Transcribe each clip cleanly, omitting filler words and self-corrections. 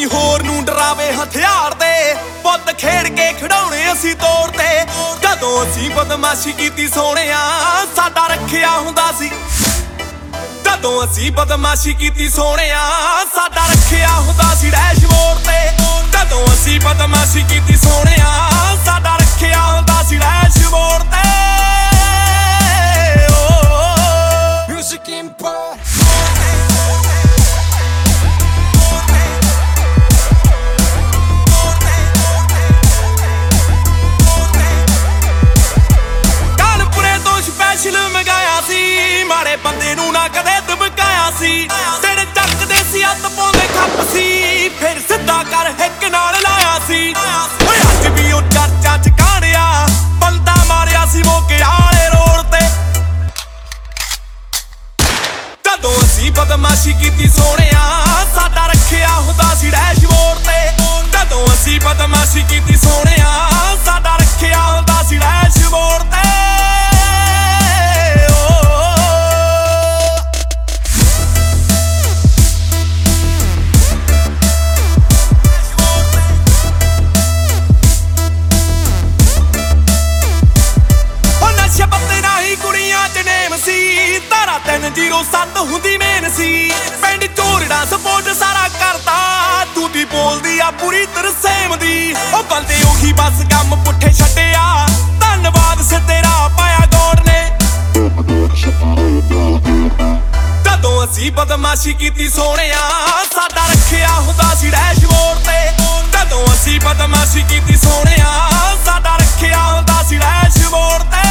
ਕੋਈ ਹੋਰ ਨੂੰ ਡਰਾਵੇ ਹਥਿਆਰ ਦੇ ਪੁੱਤ ਖੇਡ ਕੇ ਖਿਡਾਉਣੇ ਅਸੀਂ ਤੋੜ ਤੇ ਜਦੋਂ ਅਸੀਂ ਬਦਮਾਸ਼ੀ ਕੀਤੀ ਸੋਹਣਿਆ ਸਾਡਾ ਰੱਖਿਆ ਹੁੰਦਾ ਸੀ ਜਦੋਂ ਅਸੀਂ ਬਦਮਾਸ਼ੀ ਕੀਤੀ ਸੋਹਣਿਆ ਸਾਡਾ ਰੱਖਿਆ ਹੁੰਦਾ ਸੀ ਡੈਸ਼ਬੋਰਡ ਤੇ ਜਦੋਂ ਅਸੀਂ ਬਦਮਾਸ਼ੀ ਕੀਤੀ ਸੋਹਣਿਆ ਸਾਡਾ ਰੱਖਿਆ ਹੁੰਦਾ ਸੀ ਡੈਸ਼ਬੋਰਡ ਤੇ Music Empire ਸਪੈਸ਼ਲ ਮੰਗਾਇਆ ਸੀ ਮਾੜੇ ਬੰਦੇ ਨੂੰ ਨਾ ਕਦੇ ਦਬਕਾਇਆ ਸੀ ਤੇਰੇ ਚੱਕਦੇ ਸੀ ਹੱਥ ਪਾਉਂਦੇ ਖੱਪ ਸੀ ਫਿਰ ਸਿੱਧਾ ਕਰ ਹਿੱਕ ਨਾਲ ਲਾਇਆ ਸੀ ਓਏ ਅੱਜ ਵੀ ਉਹ ਚਰਚਾ ਚ ਕਾੜਿਆ ਬੰਦਾ ਮਾਰਿਆ ਸੀ ਮੋਕਿਆਲੇ ਰੋਡ ਤੇ ਜਦੋਂ ਅਸੀਂ ਬਦਮਾਸ਼ੀ ਕੀਤੀ ਸੋਹਣਿਆ ਸਾਡਾ ਰੱਖਿਆ ਹੁੰਦਾ ਸੀ ਡੈਸ਼ਬੋਰਡ ਤੇ ਜਦੋਂ ਅਸੀਂ ਬਦਮਾਸ਼ੀ ਕੀਤੀ ਸੋਹਣਿਆ ਸਾਡਾ ਰੱਖਿਆ ਹੁੰਦਾ ਸੀ ਡੈਸ਼ਬੋਰਡ ਤੇ ਕੁੜੀਆਂ ਚ ਨੇਮ ਸੀ ਤਾਰਾ 307 ਹੁੰਦੀ ਮੇਨ ਸੀ ਪਿੰਡ ਚੋਰੜਾ ਸਪੋਰਟ ਸਾਰਾ ਕਰਦਾ ਦੂਦੀ ਬੋਲਦੀ ਆ ਪੂਰੀ ਤਰਸੇਮ ਦੀ ਉਹ ਬੰਦੇ ਉਹੀ ਬਸ ਕੰਮ ਪੁੱਠੇ ਛੱਡਿਆ ਧੰਨਵਾਦ ਸੇ ਤੇਰਾ ਪਾਇਆ ਗੋਡ ਨੇ ਜਦੋਂ ਅਸੀਂ ਬਦਮਾਸ਼ੀ ਕੀਤੀ ਸੋਹਣਿਆ ਸਾਡਾ ਰੱਖਿਆ ਹੁੰਦਾ ਸੀ ਡੈਸ਼ਬੋਰਡ ਤੇ ਜਦੋਂ ਅਸੀਂ ਬਦਮਾਸ਼ੀ ਕੀਤੀ ਸੋਹਣਿਆ ਸਾਡਾ ਰੱਖਿਆ ਹੁੰਦਾ ਸੀ ਡੈਸ਼ਬੋਰਡ ਤੇ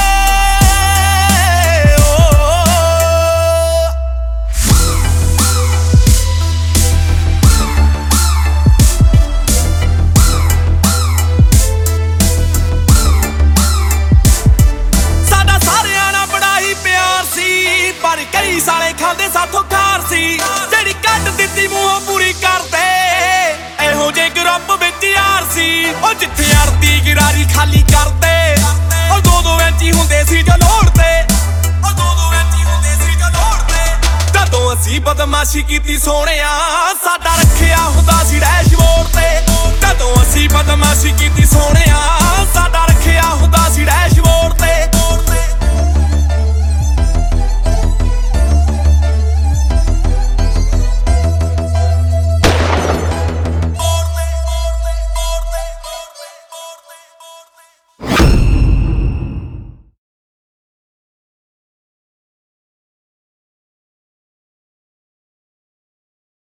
ਪਰ ਕਈ ਸਾਲੇ ਖਾਂਦੇ ਸਾਥੋਂ ਖਾਰ ਸੀ ਜਿਹੜੀ ਕੱਢ ਦਿੱਤੀ ਮੂੰਹੋਂ ਪੂਰੀ ਕਰਦੇ ਇਹੋ ਜੇ ਗਰੁੱਪ ਵਿੱਚ ਯਾਰ ਸੀ ਉਹ ਜਿੱਥੇ ਅੜਦੀ ਗਿਰਾਰੀ ਖਾਲੀ ਕਰਦੇ ਉਹ ਦੋ ਇੰਚੀ ਹੁੰਦੇ ਸੀ ਜੋ ਲੋੜ ਤੇ ਉਹ ਦੋ ਇੰਚੀ ਹੁੰਦੇ ਸੀ ਜੋ ਲੋੜ ਤੇ ਜਦੋਂ ਅਸੀਂ ਬਦਮਾਸ਼ੀ ਕੀਤੀ ਸੋਹਣਿਆ ਸਾਡਾ ਰੱਖਿਆ ਹੁੰਦਾ ਸੀ ਡੈਸ਼ਬੋਰਡ ਤੇ